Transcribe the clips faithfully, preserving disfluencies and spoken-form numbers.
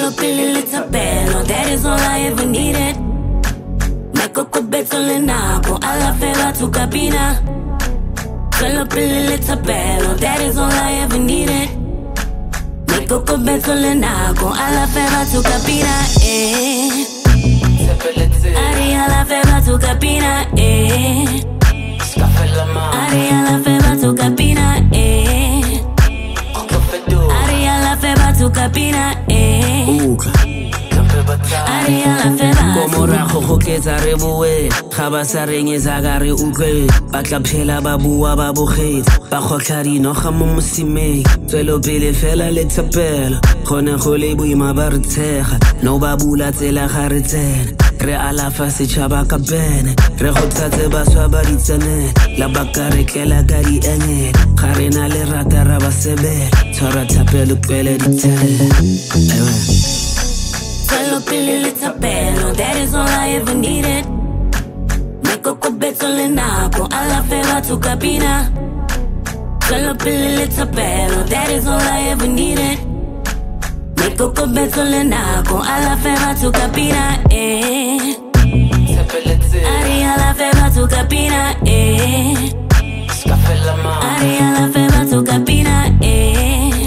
Solo pili litapelo, that is all I ever needed. Meko kubeto lenako, alla feva tu cabina. Solo pili litapelo, that is all I ever needed. Meko kubeto lenako, alla feva tu cabina, eh. Ari alla feva tu cabina, eh. Ari alla feva tu cabina, eh. Ari alla feva tu cabina, eh. Ari alla feva. Como rajo hoketsa re boe, ga ba sa renyetsa ka re utlwe. Ba tla phela ba bua ba bogetse, ba kgotlha dinoga mo mosimeng. Tswelopele fela le thapela, gone go le boima ba re tshega. No ba bula tsela ga re tsena, re alafa setšhaba ka bene. Re go tsatse baswa ba ditsenele, la baka re tlela ka diengele. Ga re na le rata ra ba sebele, tshwara thapelo tlwele ditsele. Solo pili litapelo, that is all I ever needed. Meko kubeto lenako, alla feva tu cabina. Solo pili litapelo, that is all I ever needed. Meko kubeto lenako, alla feva tu cabina, eh. Ari alla feva tu cabina, eh. Ari alla feva tu cabina, eh.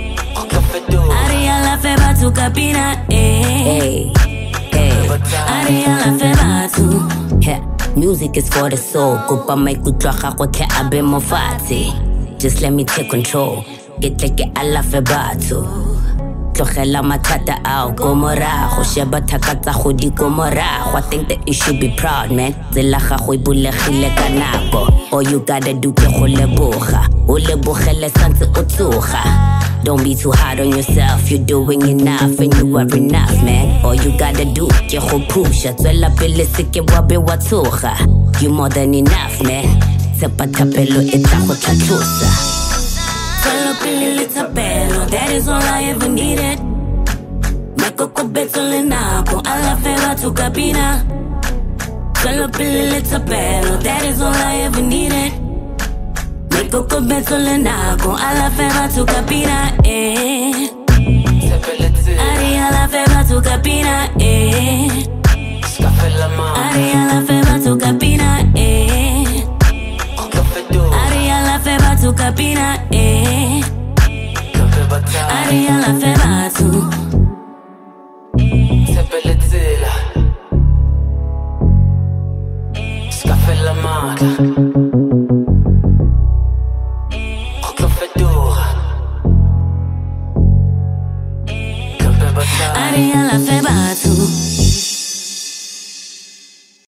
Ari alla feva tu cabina, eh. Hey, hey. Ari alla feva tu. Yeah, music is for the soul. Kupa mai kutloga go the abe mo fatshe. Just let me take control. Get like alla febatu. Tlogela mathata ao go morago, sheba thakatsa go di go morago. I think that you should be proud, man. Tsela ga go ibulegile ka nako. All you gotta do ke go leboga. O lebogele santse o tsoga. Don't be too hard on yourself, you're doing enough and you are enough, man. All you gotta do, ke go pusha. Tswela pele se ke wa be wa tsoga. You more than enough, man. Tsepa thapelo e tla go tlhatlosa. Solo pili litapelo, that is all I ever needed. Meko kubeto lenako, alla feva tu cabina. Solo pili litapelo, that is all I ever needed. Meko kubeto lenako, alla feva tu cabina, eh. Ari alla feva tu cabina, eh. Ari alla feva tu cabina, eh. Ari alla feva tu cabina, eh. Ari alla feva tu. Scaffè la maga, occhio fedora, Ari alla feva tu.